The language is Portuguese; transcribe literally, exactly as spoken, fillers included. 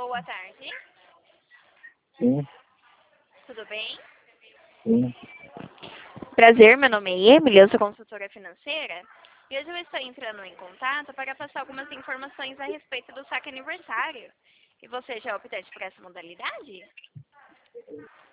boa tarde. Sim, Tudo bem? sim. Prazer, meu nome é Emily, eu sou consultora financeira. E hoje eu estou entrando em contato para passar algumas informações a respeito do saque aniversário. E você já optou por essa modalidade?